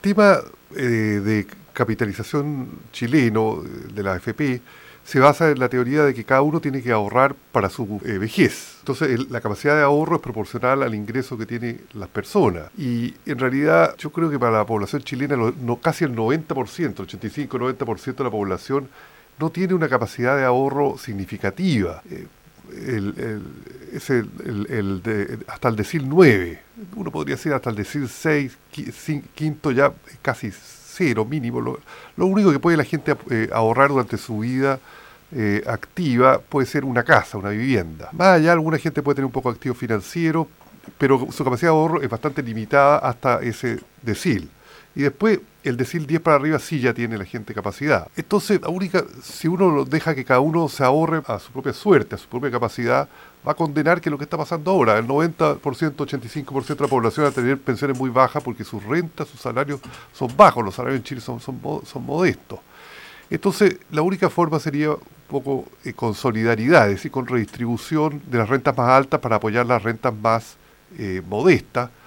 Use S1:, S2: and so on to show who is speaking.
S1: sistema de capitalización chileno de la AFP se basa en la teoría de que cada uno tiene que ahorrar para su vejez. Entonces, la capacidad de ahorro es proporcional al ingreso que tienen las personas. Y en realidad, yo creo que para la población chilena, casi el 90%, 85-90% de la población no tiene una capacidad de ahorro significativa. Hasta el decil 9, uno podría decir hasta el decil 6, quinto ya casi cero mínimo. Lo único que puede la gente ahorrar durante su vida activa puede ser una casa, una vivienda. Más allá, alguna gente puede tener un poco de activo financiero, pero su capacidad de ahorro es bastante limitada hasta ese decil. Y después, el decil 10 para arriba sí ya tiene la gente capacidad. Entonces, si uno deja que cada uno se ahorre a su propia suerte, a su propia capacidad, va a condenar que lo que está pasando ahora, el 90%, 85% de la población va a tener pensiones muy bajas porque sus rentas, sus salarios son bajos, los salarios en Chile son modestos. Entonces, la única forma sería un poco con solidaridad, es decir, con redistribución de las rentas más altas para apoyar las rentas más modestas,